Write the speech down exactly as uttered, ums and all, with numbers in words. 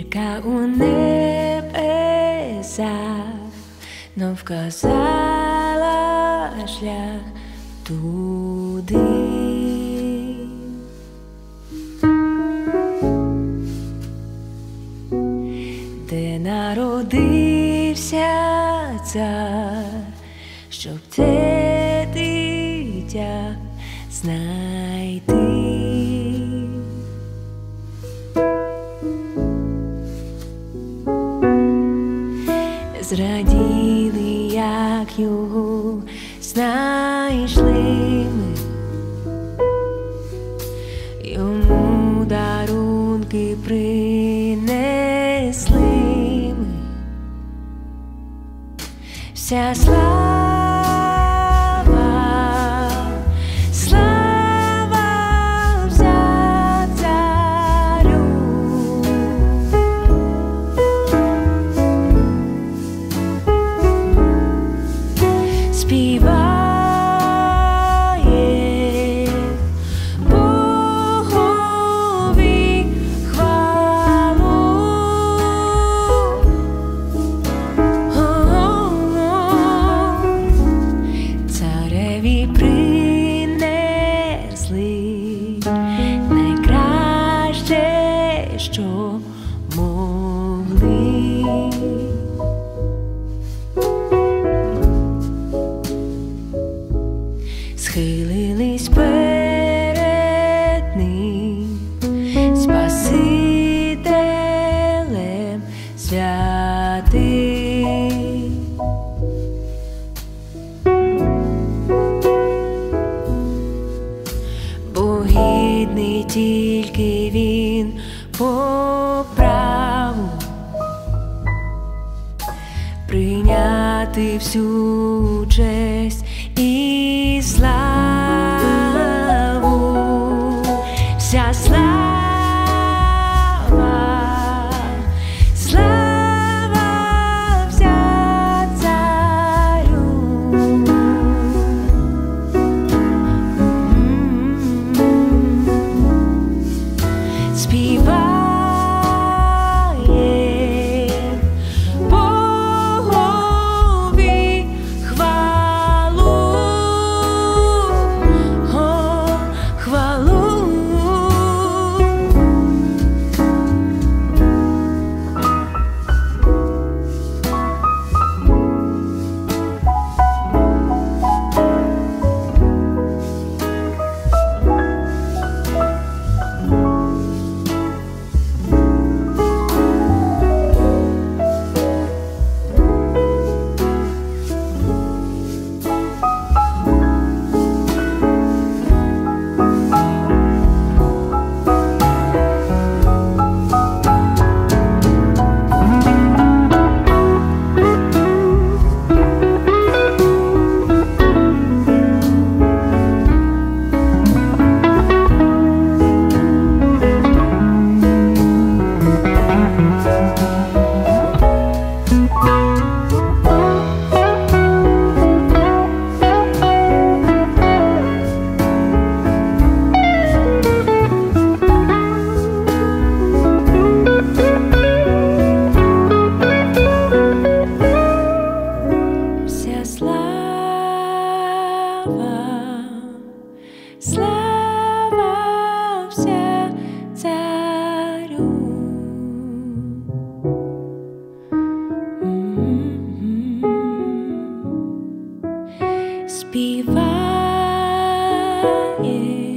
Зірка у небесах, но вказала шлях туди. Де народився цар, щоб те дитя знайти. Зраділи, як його знайшли ми, йому дарунки принесли ми. Вся слава, слава вся царю. Співає Богові хвалу. Цареві принесли найкраще, що могли. Схилились перед ним, Спасителем святим. Бо гідний тільки він по праву прийняти всю честь і славу. Вся слава, слава вся царю. Співає Богові хвалу, хвалу. Вся слава, слава вся царю. Співає